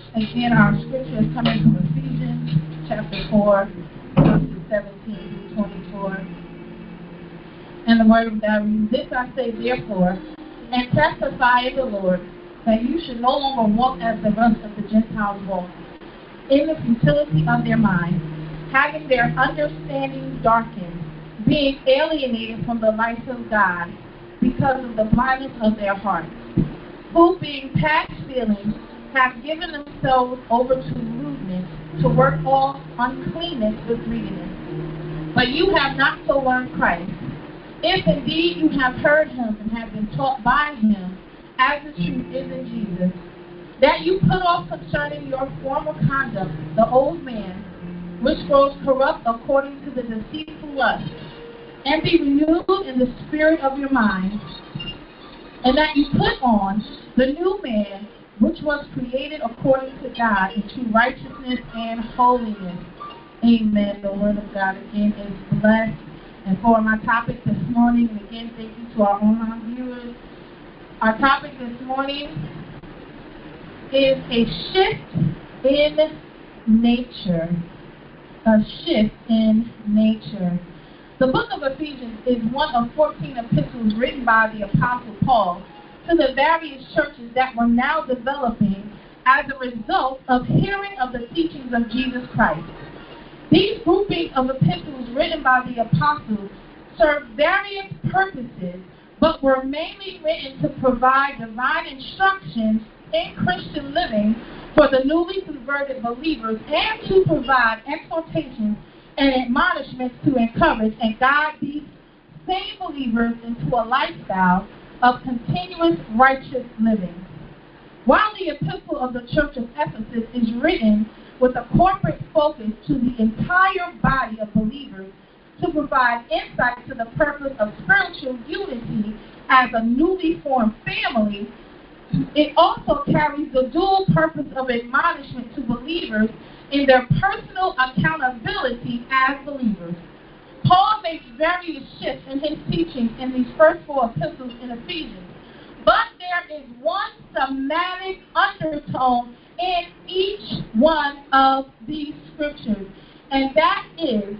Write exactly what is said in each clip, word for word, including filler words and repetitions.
Again, our scripture is coming from Ephesians chapter four, verses seventeen through twenty-four. And the word of God reads, "This I say therefore, and testify in the Lord, that you should no longer walk as the rest of the Gentiles walk, in the futility of their mind, having their understanding darkened, being alienated from the life of God, because of the blindness of their hearts, who being past feeling have given themselves over to lewdness, to work all uncleanness with greediness. But you have not so learned Christ, if indeed you have heard him and have been taught by him, as the truth is in Jesus, that you put off concerning your former conduct the old man, which grows corrupt according to the deceitful lust, and be renewed in the spirit of your mind, and that you put on the new man, which was created according to God in true righteousness and holiness." Amen. The word of God again is blessed. And for my topic this morning, and again, thank you to our online viewers. Our topic this morning is a shift in nature. A shift in nature. The book of Ephesians is one of fourteen epistles written by the Apostle Paul to the various churches that were now developing as a result of hearing of the teachings of Jesus Christ. These groupings of epistles written by the apostles served various purposes, but were mainly written to provide divine instructions in Christian living for the newly converted believers, and to provide exhortations and admonishments to encourage and guide these same believers into a lifestyle of continuous righteous living. While the epistle of the church of Ephesus is written with a corporate focus to the entire body of believers to provide insight to the purpose of spiritual unity as a newly formed family, it also carries the dual purpose of admonishment to believers in their personal accountability as believers. Paul makes various shifts in his teachings in these first four epistles in Ephesians, but there is one thematic undertone in each one of these scriptures, and that is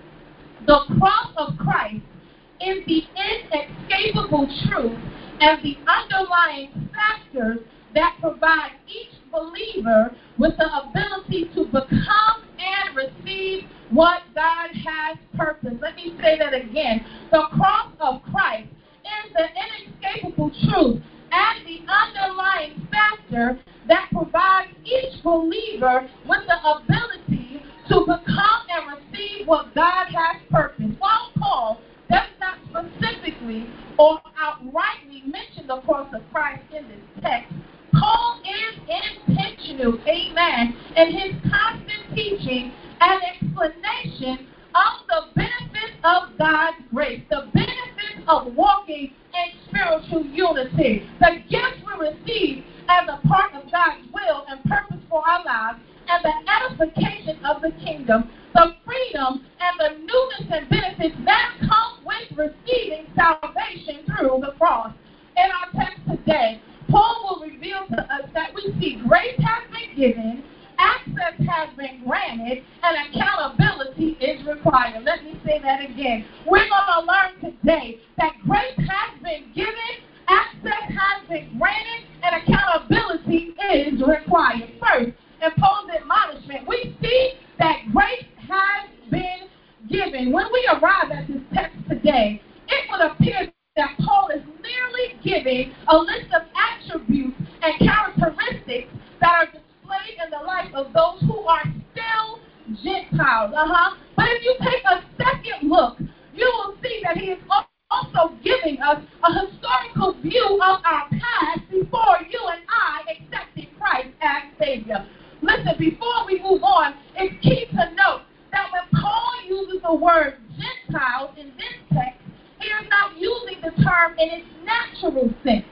the cross of Christ is the inescapable truth and the underlying factors that provide each believer with the ability to become and receive what God has purposed. Let me say that again. The cross of Christ is the inescapable truth and the underlying factor that provides each believer with the ability to become and receive what God has purposed. While Paul does not specifically or outrightly mention the cross of Christ in this text, Paul is intentional, amen, in his constant teaching and explanation of the benefits of God's grace, the benefits of walking in spiritual unity, the gifts we receive as a part of God's will and purpose for our lives, and the edification of the kingdom, the freedom and the newness and benefits that come with receiving salvation through the cross. In our text today, Paul will reveal to us that we see grace has been given, access has been granted, and accountability is required. Let me say that again. We're going to learn today that grace has been given, access has been granted, and accountability is required. First, in Paul's admonishment, we see that grace has been given. When we arrive at this text today, it would appear that Paul is merely giving a list of attributes and characteristics that are displayed in the life of those who are still Gentiles. Uh-huh. But if you take a second look, you will see that he is also giving us a historical view of our past before you and I accepted Christ as Savior. Listen, before we move on, it's key to note that when Paul uses the word Gentiles in this text, he is not using the term in its natural sense.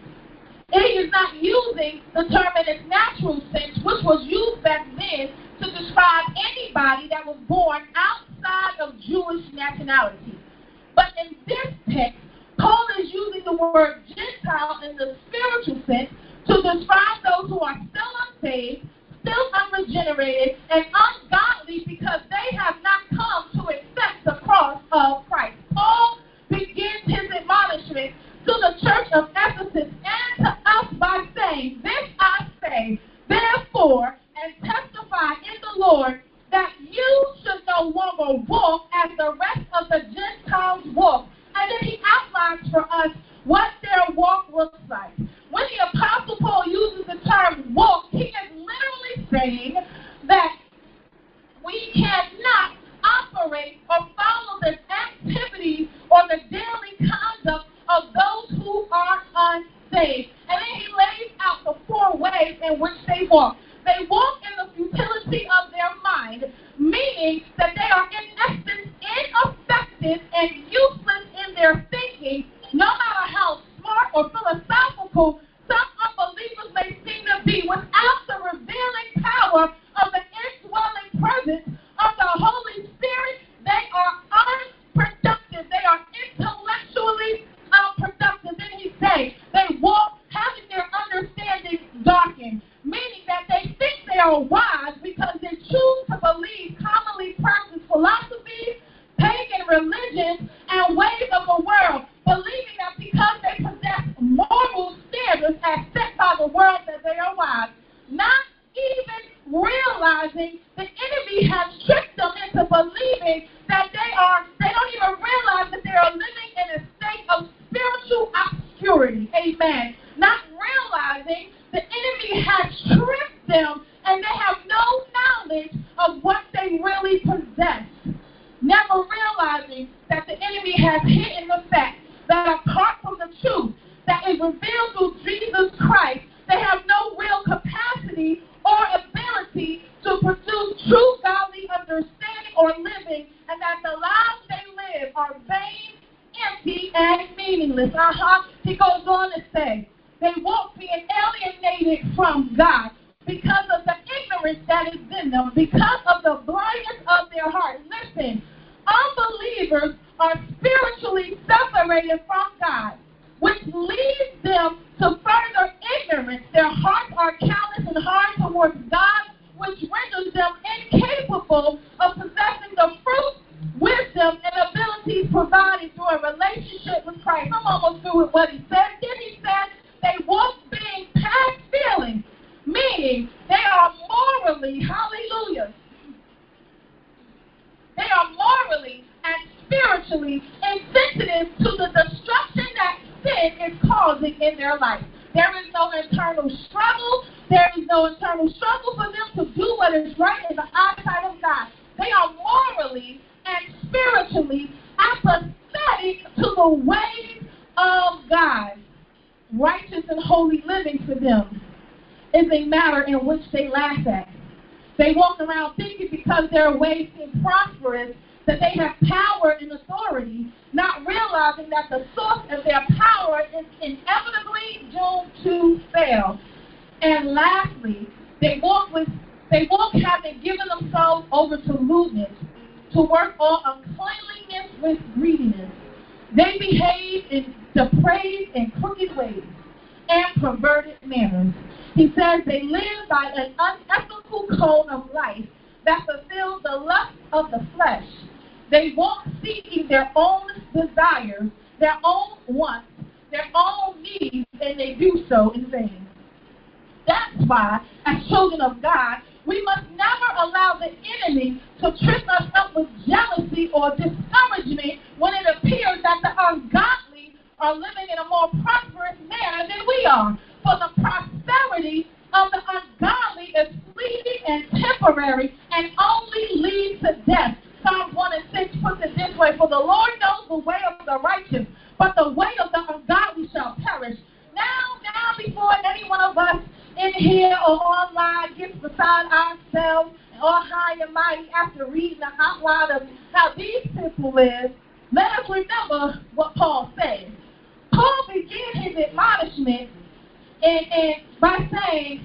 He is not using the term in its natural sense, which was used back then to describe anybody that was born outside of Jewish nationality. But in this text, Paul is using the word Gentile in the spiritual sense to describe those who are still unsaved, still separated and ungodly because they have not come to accept the cross of Christ. Paul begins his admonishment to the church of Ephesus and to us by saying, "This I say, therefore, and testify in the Lord, that you should no longer walk as the rest of the Gentiles walk." And then he outlines for us what their walk looks like. When the Apostle Paul uses the term walk, he is literally saying that we cannot operate or follow the activities or the daily conduct of those who are unsaved. And then he lays out the four ways in which they walk. They walk in the futility of their mind, meaning that they are in essence ineffective and useless in their thinking, no matter how smart or philosophical some unbelievers may seem to be, without the revealing power of the indwelling presence of the Holy Spirit. They are unproductive. They are intellectually unproductive. Then he says they walk having their understanding darkened, meaning that they think they are wise because they choose to believe commonly practiced philosophies, pagan religions, and ways of the world, believing that because they possess moral standards as set by the world that they are wise, not even realizing the enemy has tricked them into believing that they are, they don't even realize that they are living in a state of spiritual obscurity. Amen. Not realizing the enemy has tricked them and they have no knowledge of what they really possess. Never realizing that the enemy has hidden the fact that apart from the truth that is revealed through Jesus Christ, they have no real capacity or ability to produce true godly understanding or living, and that the lives they live are vain, empty, and meaningless. Uh-huh. He goes on to say, they walk being alienated from God because of the ignorance that is in them, because of the blindness of their heart. Listen, unbelievers are spiritually separated from God, which leads them to further ignorance. Their hearts are callous and hard towards God, which renders them incapable of possessing the fruit, wisdom, and abilities provided through a relationship with Christ. I'm almost through with what he said. Then he said they walk being past feelings, meaning they are morally, hallelujah, they are morally and spiritually insensitive to the destruction that sin is causing in their life. There is no internal struggle. There is no internal struggle for them to do what is right in the eyesight of God. They are morally and spiritually apathetic to the ways of God. Righteous and holy living for them is a matter in which they laugh at. They walk around thinking because their ways seem prosperous that they have power and authority, not realizing that the source of their power is inevitably doomed to fail. And lastly, they walk with they walk having given themselves over to lewdness, to work all uncleanliness with greediness. They behave in depraved and crooked ways and perverted manners. He says they live by an unethical code of life that fulfills the lust of the flesh. They walk seeking their own desires, their own wants, their own needs, and they do so in vain. That's why, as children of God, we must never allow the enemy to trip us up with jealousy or discouragement when it appears that the ungodly are living in a more prosperous manner than we are. For the prosperity of the ungodly is fleeting and temporary and only leads to death. Psalms one and six puts it this way, for the Lord knows the way of the righteous, but the way of the ungodly shall perish. Now, now, before any one of us in here or online gets beside ourselves or high and mighty after reading the outline of how these people live, let us remember what Paul said. Paul began his admonishment and, and by saying,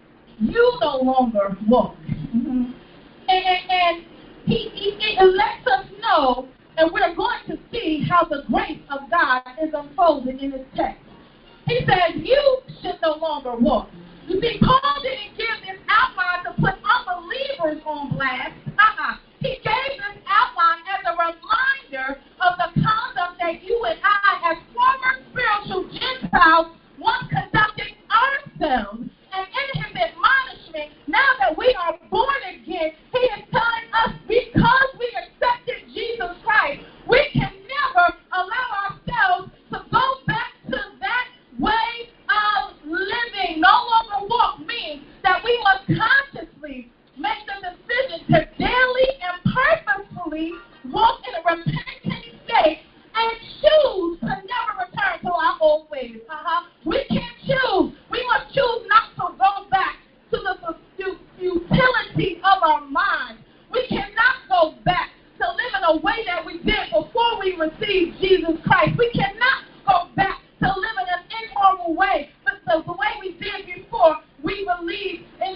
you no longer walk. Mm-hmm. And, and, and he, he it lets us know, and we're going to see how the grace of God is unfolded in this text. He says, you should no longer walk. You see, Paul didn't give this outline to put unbelievers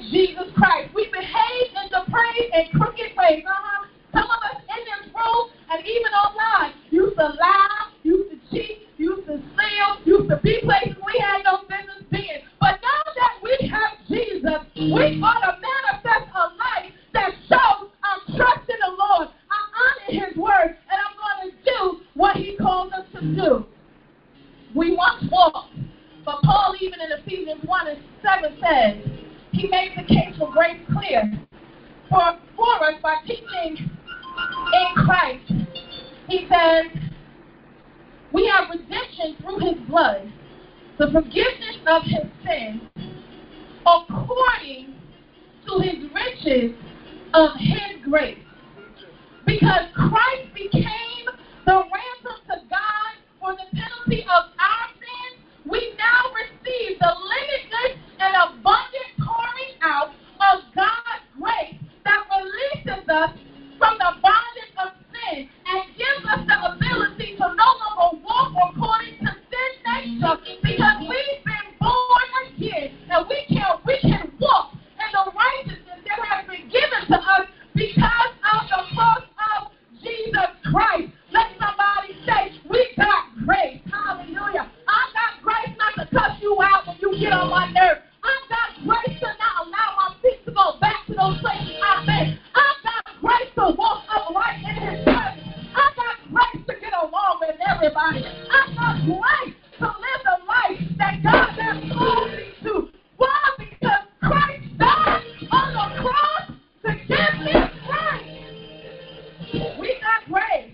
Jesus Christ. We behave in depraved and crooked ways. Uh-huh. Some of us in this room and even online used to lie, used to cheat, used to steal, used to be places we had no business being. But now that we have Jesus, we ought to manifest a life that shows I'm trusting the Lord, I honor His word, and I'm going to do what He calls us to do. We once walked, but Paul, even in Ephesians one and seven, says, he makes the case for grace clear for, for us by teaching in Christ. He says, we have redemption through His blood, the forgiveness of His sins, according to His riches of His grace. Because Christ became the ransom to God for the penalty of our sins, we now receive the limitless and abundant pouring out of God's grace that releases us from the bondage of sin and gives us the ability to no longer walk according to sin nature, because we've been born again and we can we can walk in the righteousness that has been given to us because of the cross of Jesus Christ. Let somebody say, we got grace. Hallelujah. I got grace not to cuss you out when you get on my nerves. I got grace to not allow my feet to go back to those places I've been. I got grace to walk upright in His presence. I got grace to get along with everybody. I got grace to live the life that God has called me to. Why? Because Christ died on the cross to give me grace. We got grace.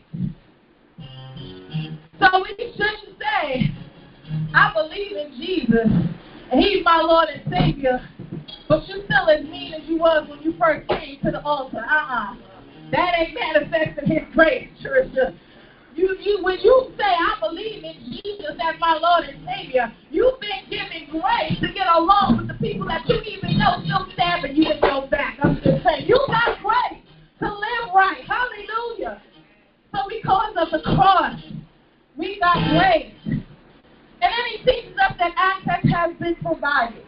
So we shouldn't say, I believe in Jesus, and He's my Lord and Savior, but you're still as mean as you was when you first came to the altar. Uh-uh. That ain't manifesting His grace, Trisha. You, you, when you say, I believe in Jesus as my Lord and Savior, you've been given grace to get along with the people that you even know still stabbing you in your back. I'm just saying, you got grace to live right. Hallelujah. So because of the cross, we got grace. And then He teaches us that access has been provided.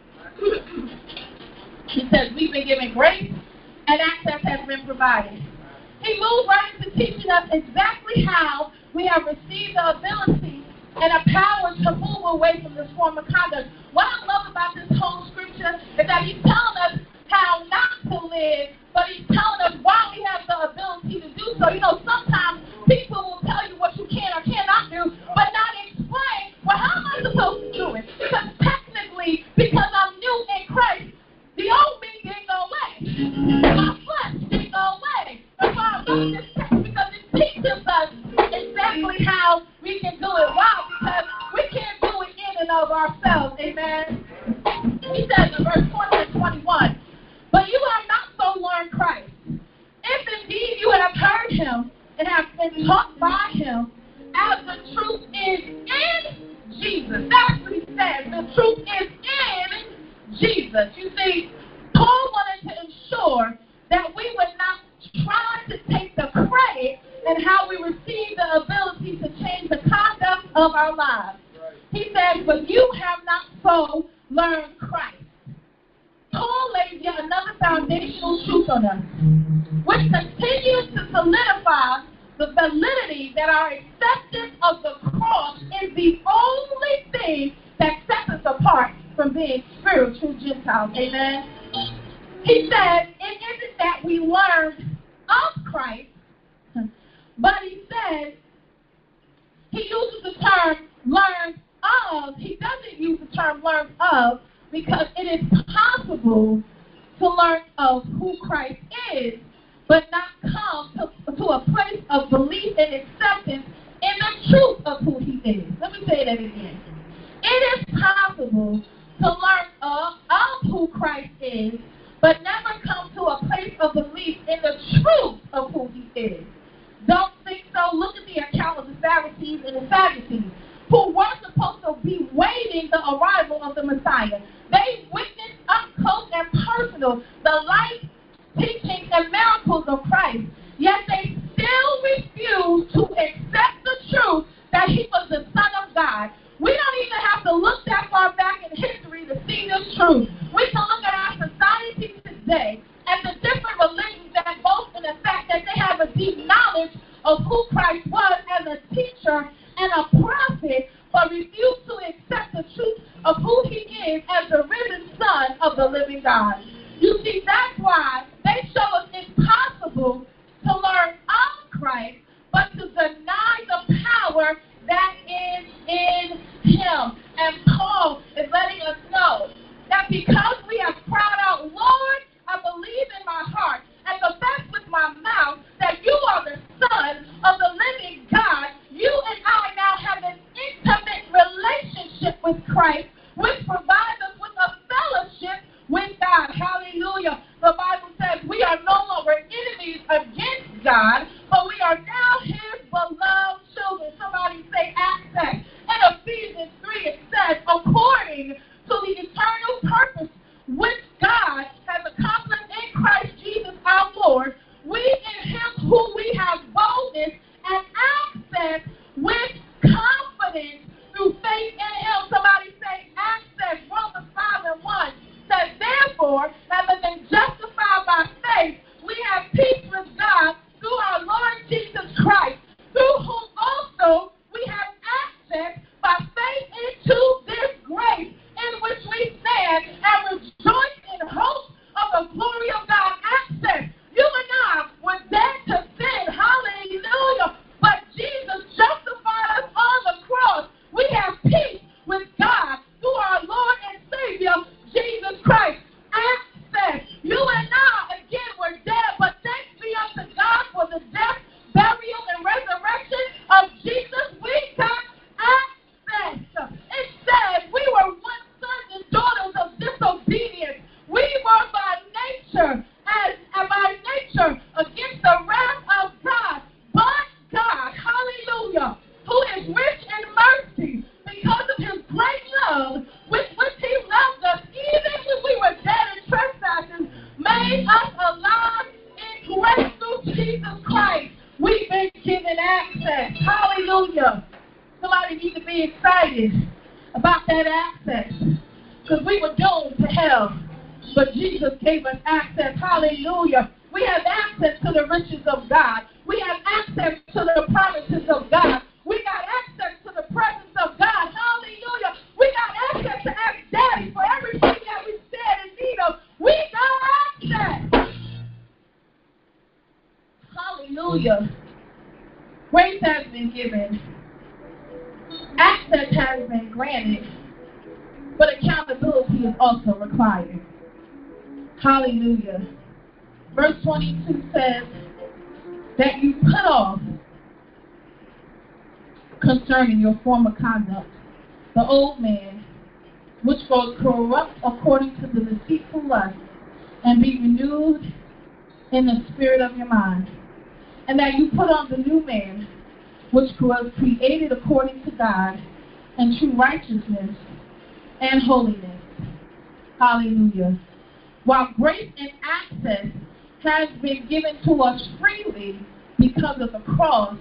He says we've been given grace and access has been provided. He moves right into teaching us exactly how we have received the ability and a power to move away from this form of conduct. What I love about this whole scripture is that He's telling us how not to live, but He's telling us why we have the ability to do so. You know, sometimes people will tell you what you can or cannot do, but not explain, well, how am I supposed to do it? Because technically, because I'm new in Christ, the old me didn't go away. My flesh didn't go away. That's why I love this text, because it teaches us exactly how we can do it. Why? Because we can't do it in and of ourselves. Amen. He says in verse twenty and twenty-one, but you have not so learned Christ. If indeed you have heard Him and have been taught by Him, as the truth is in Jesus. That's what he says. The truth is in Jesus. You see, Paul wanted to ensure that we would not try to take the credit in how we receive the ability to change the conduct of our lives. He says, but you have not so learned Christ. Paul lays yet another foundational truth on us, which continues to solidify the validity that our acceptance of the cross is the only thing that sets us apart from being spiritual Gentiles. Amen. He said, it isn't that we learned of Christ, but he said, he uses the term learned of. He doesn't use the term learned of because it is possible to learn of who Christ is, but not come to, to a place of belief and acceptance in the truth of who He is. Let me say that again. It is possible to learn of, of who Christ is, but never come to a place of belief in the truth of who He is. Don't think so. Look at the account of the Pharisees and the Sadducees, who were supposed to be waiting the arrival of the Messiah. They witnessed up close and personal the life, teachings, and miracles of Christ, yet they still refuse to accept the truth that He was the Son of God. We don't even have to look that far back in history to see this truth. We can look at our society of the living God. You see, that's why they show us it's possible to learn of Christ, but to deny the power that is in him. And Paul is letting us know that because we have cried out, Lord, I believe in my heart and confess with my mouth that you are the Son of the living God, you and I now have an intimate relationship with Christ, which provides us with a fellowship with God. Hallelujah. The Bible says we are no longer enemies against God, but we are now his beloved children. Somebody say access. In Ephesians three it says, according to the eternal purpose which God has accomplished in Christ Jesus our Lord, we in him who we have boldness and access with confidence through faith in him. Somebody say access. Romans five and one says, therefore, having been justified by faith, we have peace with God through our Lord Jesus Christ, through whom also we have access by faith into this grace in which we stand and rejoice in hope of the glory of God. Access. You and I were dead to sin. Hallelujah. But Jesus justified us on the cross. We have peace with God through our Lord and Savior, Jesus Christ. Access. You and I, again, were dead, but thanks be unto God for the death, burial, and resurrection of Jesus. We got access. It says we were once sons and daughters of disobedience. We were by nature, as by nature, against the wrath of God. But God, hallelujah, who is rich in mercy, because of his great love, with which he loved us, even when we were dead in trespasses, made us alive in grace through Jesus Christ. We've been given access. Hallelujah. Somebody needs to be excited about that access, because we were doomed to hell, but Jesus gave us access. Hallelujah. We have access to the riches of God. We have access to the promises of God. We got access to the presence of God. Hallelujah. We got access to ask Daddy for everything that we stand in need of. We got access. Hallelujah. Grace has been given. Access has been granted. But accountability is also required. Hallelujah. Verse twenty-two says that you put off concerning your former conduct the old man, which was corrupt according to the deceitful lust, and be renewed in the spirit of your mind. And that you put on the new man, which was created according to God in true righteousness and holiness. Hallelujah. While grace and access has been given to us freely because of the cross,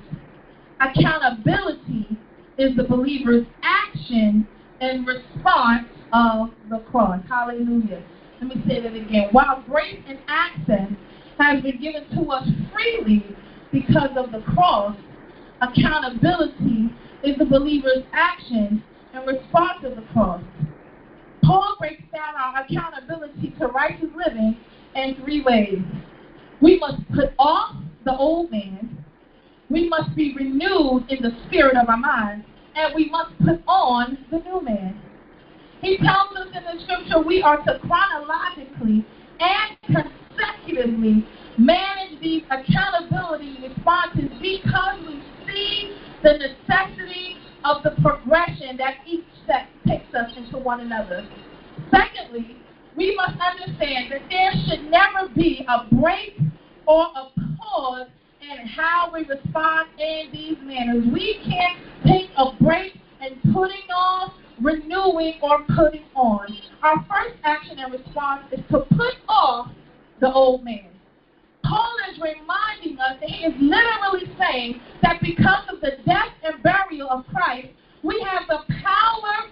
accountability is the believer's action in response of the cross. Hallelujah. Let me say that again. While grace and access has been given to us freely because of the cross, accountability is the believer's action in response to the cross. Paul breaks down our accountability to righteous living in three ways. We must put off the old man, we must be renewed in the spirit of our minds, and we must put on the new man. He tells us in the scripture we are to chronologically and consecutively manage these accountability responses because we see the necessity of the progression that each step takes us into one another. Secondly, we must understand that there should never be a break or a pause in how we respond in these manners. We can't take a break in putting off, renewing, or putting on. Our first action and response is to put off the old man. Paul is reminding us that he is literally saying that because of the death and burial of Christ, we have the power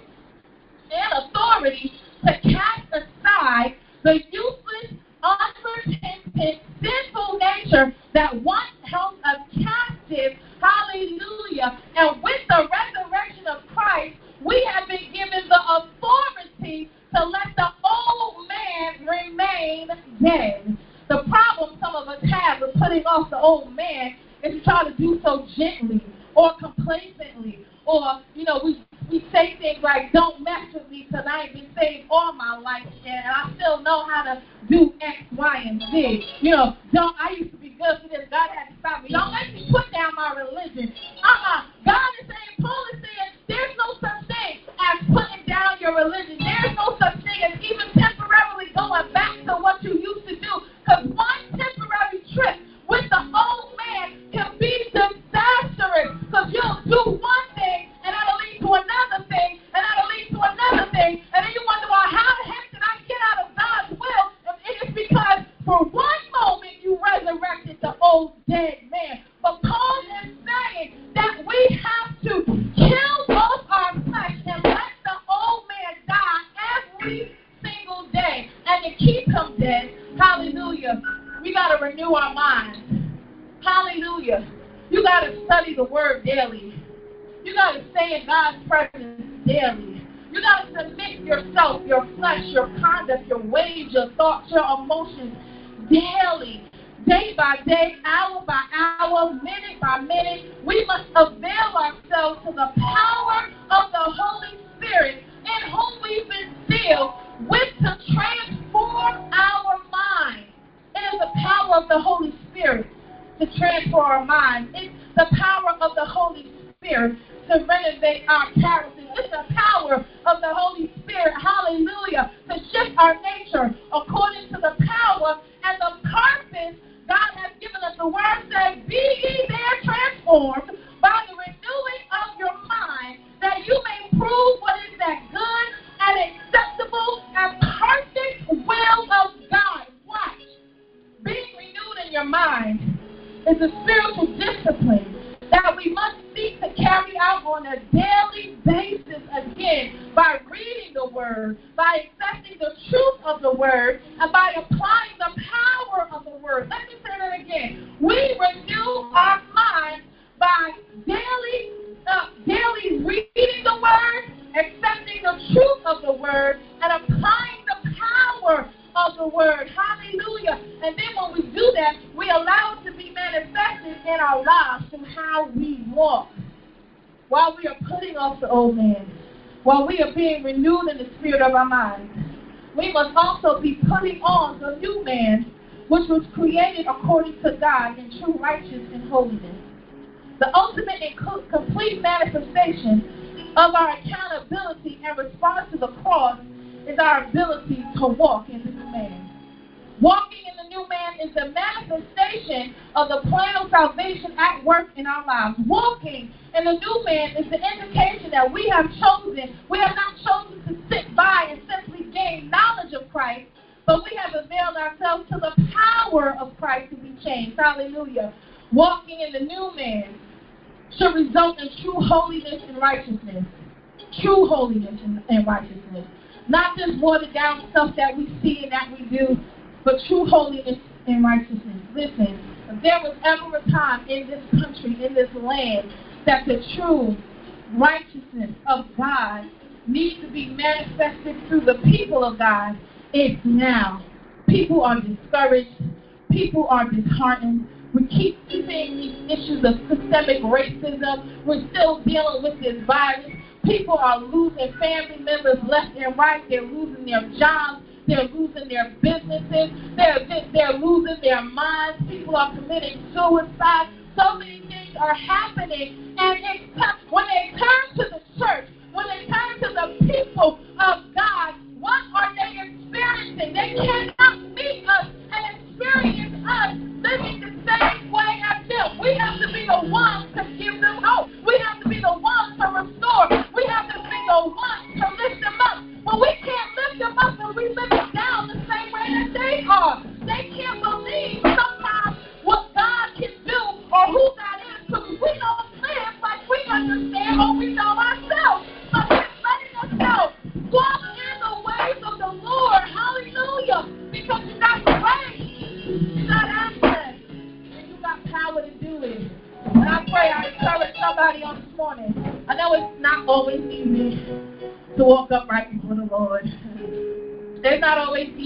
and authority to cast aside the useless, unrepentant, sinful nature that once held us captive. Hallelujah. And with the resurrection of Christ, we have been given the authority to let the old man brain dead. The problem some of us have with putting off the old man is to try to do so gently or complacently. Or, you know, we we say things like, don't mess with me because I ain't been saved all my life and I still know how to do X, Y, and Z. You know, don't I used to be good for this. God had to stop me. Don't make me put down my religion. Uh-uh. God is saying, Paul is saying, there's no such thing as putting down your religion. There's no such thing as even temporarily going back to what you used to do. Because one temporary trip with the old man can be disastrous. Because you'll do one thing and that'll lead to another thing and that'll lead to another thing. And then you wonder, well, how the heck did I get out of God's will? And it is because for one moment you resurrected the old dead man. But Paul is saying that we have to kill off our flesh and let the old man die every single day. And to keep him dead, hallelujah, we got to renew our minds. Hallelujah. You got to study the word daily. You got to stay in God's presence daily. You got to submit yourself, your flesh, your conduct, your ways, your thoughts, your emotions daily. Day by day, hour by hour, minute by minute, we must avail ourselves to the power of the Holy Spirit in whom we've been sealed with to transform our mind. It is the power of the Holy Spirit to transform our mind. It's the power of the Holy Spirit to renovate our character. It's the power of the Holy Spirit, hallelujah, to shift our nature according to the power and the purpose God has given us. The word says, be ye there transformed by the renewing of your mind, that you may prove what is that good and acceptable and perfect will of God. Watch. Being renewed in your mind is a spiritual discipline that we must seek to carry out on a daily basis again by reading the word, by accepting the truth of the word, and by applying the power of the word. Let me say that again. We renew our minds by daily, uh, daily reading the word, accepting the truth of the word, and applying the power of the word. Hallelujah. And then when we do that, we allow it to be manifested in our lives through how we walk. While we are putting off the old man, while we are being renewed in the spirit of our minds, we must also be putting on the new man, which was created according to God in true righteousness and holiness. The ultimate and complete manifestation of our accountability and response to the cross is our ability to walk in the new man. Walking in the new man is the manifestation of the plan of salvation at work in our lives. Walking in the new man is the indication that we have chosen, we have not chosen to sit by and simply gain knowledge of Christ, but we have availed ourselves to the power of Christ to be changed. Hallelujah. Walking in the new man should result in true holiness and righteousness. True holiness and, and righteousness. Not just watered down stuff that we see and that we do, but true holiness and righteousness. Listen, if there was ever a time in this country, in this land, that the true righteousness of God needs to be manifested through the people of God, it's now. People are discouraged. People are disheartened. We keep seeing these issues of systemic racism. We're still dealing with this virus. People are losing family members left and right. They're losing their jobs. They're losing their businesses. They're, they're losing their minds. People are committing suicide. So many things are happening. And it's tough. When they turn to the church, when they turn to the people of God, what are they experiencing? They cannot meet us and experience us living the same way as them. We have to be the ones to give them hope. We have to be the ones to restore. We have to be the ones to lift them up. But we can't lift them up and we lift them down the same way that they are. They can't believe sometimes what God can do or who God is because we don't live like we understand or we know ourselves. So He's letting us know, walk in the ways of the Lord. Hallelujah. Because you got grace. You got access. And you got power to do it. And I pray I encourage somebody on this morning. I know it's not always easy to walk upright before the Lord. It's not always easy to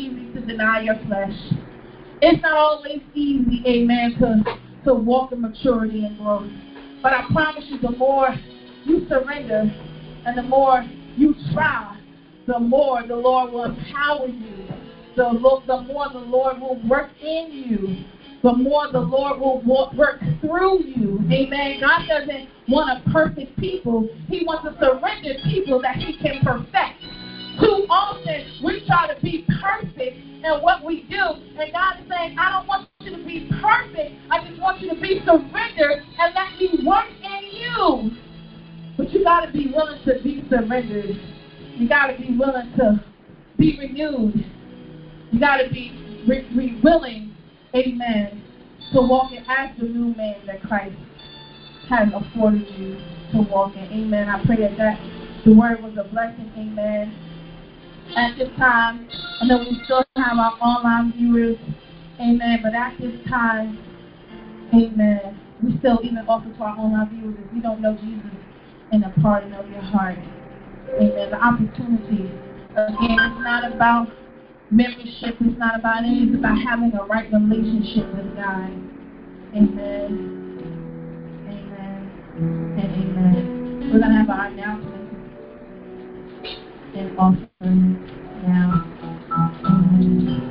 deny your flesh. It's not always easy, amen, to, to walk in maturity and growth. But I promise you, the more you surrender and the more you try, the more the Lord will empower you. The, the more the Lord will work in you. The more the Lord will work through you. Amen. God doesn't want a perfect people. He wants a surrendered people that he can perfect. Too often we try to be perfect in what we do. And God is saying, I don't want you to be perfect. I just want you to be surrendered and let me work in you. But you got to be willing to be surrendered. You got to be willing to be renewed. You got to be re- re- willing, amen, to walk in as the new man that Christ has afforded you to walk in. Amen. I pray that, that the word was a blessing. Amen. At this time, I know we still have our online viewers. Amen. But at this time, amen, we still even offer to our online viewers if you don't know Jesus in the pardon of your heart. Amen. The opportunity. Again, it's not about membership, it's not about anything, it's about having a right relationship with God. Amen. Amen. And amen. We're going to have our announcements and offering now. Amen.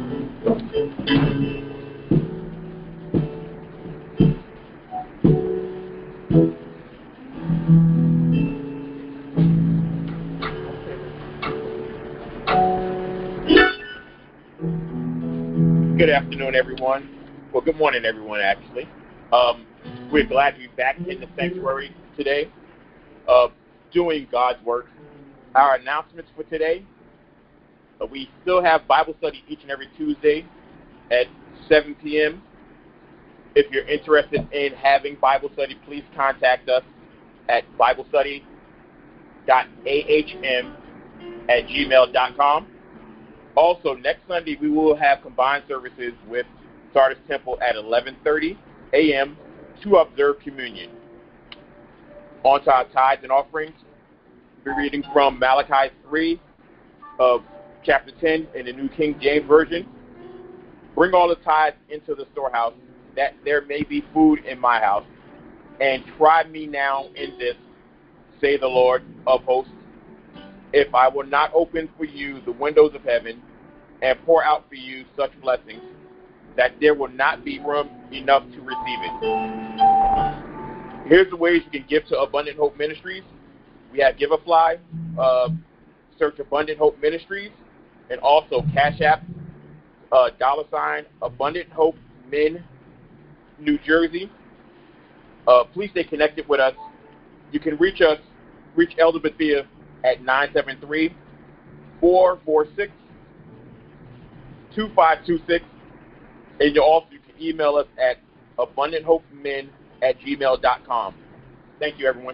Good afternoon, everyone. Well, good morning, everyone, actually. Um, we're glad to be back in the sanctuary today, uh, doing God's work. Our announcements for today, uh, we still have Bible study each and every Tuesday at seven p.m. If you're interested in having Bible study, please contact us at bible study dot a h m at gmail dot com. Also, next Sunday, we will have combined services with Sardis Temple at eleven thirty a.m. to observe communion. On to our tithes and offerings. We'll be reading from Malachi three of chapter ten in the New King James Version. Bring all the tithes into the storehouse, that there may be food in my house. And try me now in this, say the Lord of hosts, if I will not open for you the windows of heaven and pour out for you such blessings that there will not be room enough to receive it. Here's the ways you can give to Abundant Hope Ministries. We have Giverfly, uh, search Abundant Hope Ministries, and also Cash App, uh, dollar sign, Abundant Hope Men, New Jersey. Uh, please stay connected with us. You can reach us, reach Elder Bethia at nine seven three, four four six, two five two six, and you also you can email us at abundant hope men at gmail dot com. Thank you, everyone.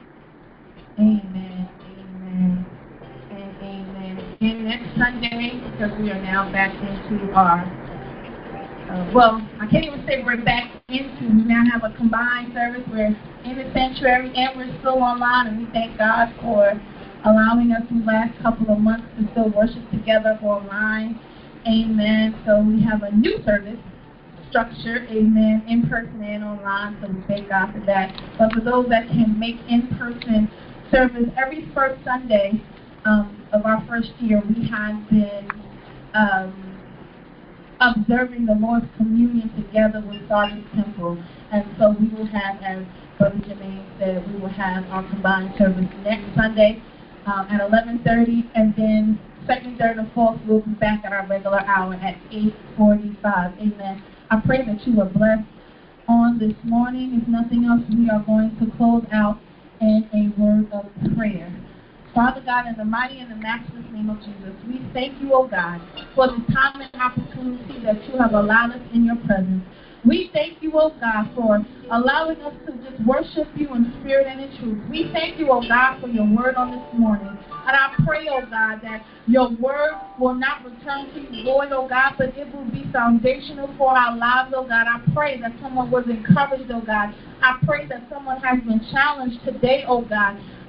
Amen, amen, and amen. And next Sunday, because we are now back into our, uh, well, I can't even say we're back into, we now have a combined service. We're in the sanctuary and we're still online, and we thank God for allowing us these last couple of months to still worship together online. Amen. So we have a new service structure, amen, in person and online, so we thank God for that. But for those that can make in-person service every first Sunday um, of our first year, we have been um, observing the Lord's communion together with Sardis Temple. And so we will have, as Brother Jermaine said, we will have our combined service next Sunday um, at eleven thirty, and then second, third, and fourth, we'll be back at our regular hour at eight forty-five. Amen. I pray that you are blessed on this morning. If nothing else, we are going to close out in a word of prayer. Father God, in the mighty and the matchless name of Jesus, we thank you, O God, for the time and opportunity that you have allowed us in your presence. We thank you, O God, for allowing us to just worship you in spirit and in truth. We thank you, O God, for your word on this morning. And I pray, O God, that your word will not return to you void, O God, but it will be foundational for our lives, O God. I pray that someone was encouraged, O God. I pray that someone has been challenged today, O God,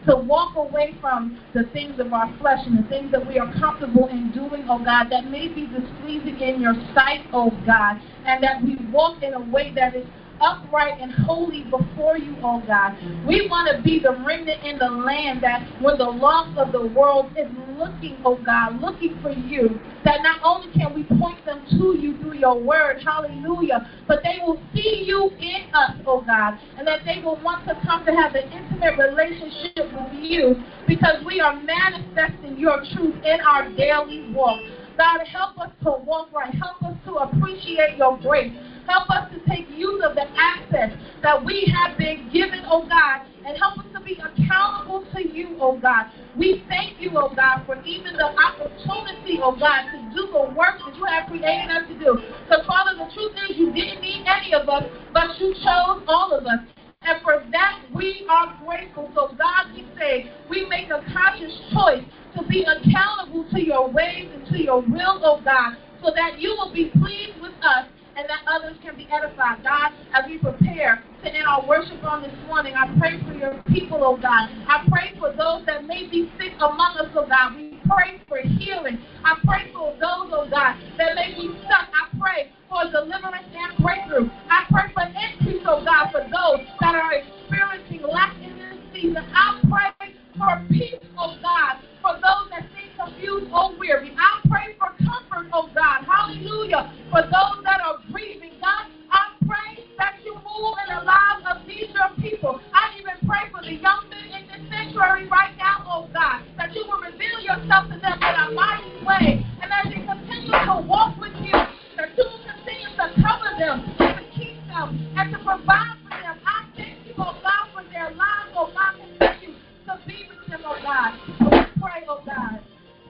to walk away from the things of our flesh and the things that we are comfortable in doing, oh God, that may be displeasing in your sight, oh God, and that we walk in a way that is upright and holy before you, oh God. We want to be the remnant in the land that when the lost of the world is looking, oh God, looking for you, that not only can we point them to you through your word, hallelujah, but they will see you in us, oh God, and that they will want to come to have an intimate relationship with you because we are manifesting your truth in our daily walk. God, help us to walk right. Help us to appreciate your grace. Help us to take use of the access that we have been given, oh God, and help us to be accountable to you, oh God. We thank you, oh God, for even the opportunity, oh God, to do the work that you have created us to do. Because, Father, the truth is you didn't need any of us, but you chose all of us. And for that, we are grateful. So, God, we say we make a conscious choice to be accountable to your ways and to your will, oh God, so that you will be pleased with us and that others can be edified. God, as we prepare to end our worship on this morning, I pray for your people, oh God. I pray for those that may be sick among us, oh God. We pray for healing. I pray for those, oh God, that may be stuck. I pray for deliverance and breakthrough. I pray for increase, oh God, for those that are experiencing lack in this season. I pray for peace, oh God, for those that seem confused or weary. I pray for comfort, oh God, hallelujah, for those that are grieving. God, I pray that you move in the lives of these your people. I even pray for the young men in this sanctuary right now, oh God, that you will reveal yourself to them in a mighty way. And as they continue to walk with you, that you will continue to cover them, to keep them, and to provide for them. I thank you, oh God, for their lives, oh God, continue to be with them, oh God. So we pray, oh God.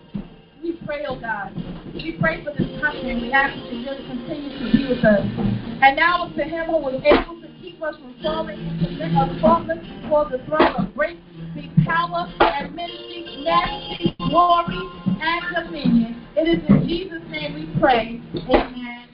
We pray, oh God. We pray for this country, and we ask that you just continue to be with us. And now to him who was able to keep us from falling into the faultless before the throne of grace, be power and ministry, majesty, glory, and dominion. It is in Jesus' name we pray. Amen.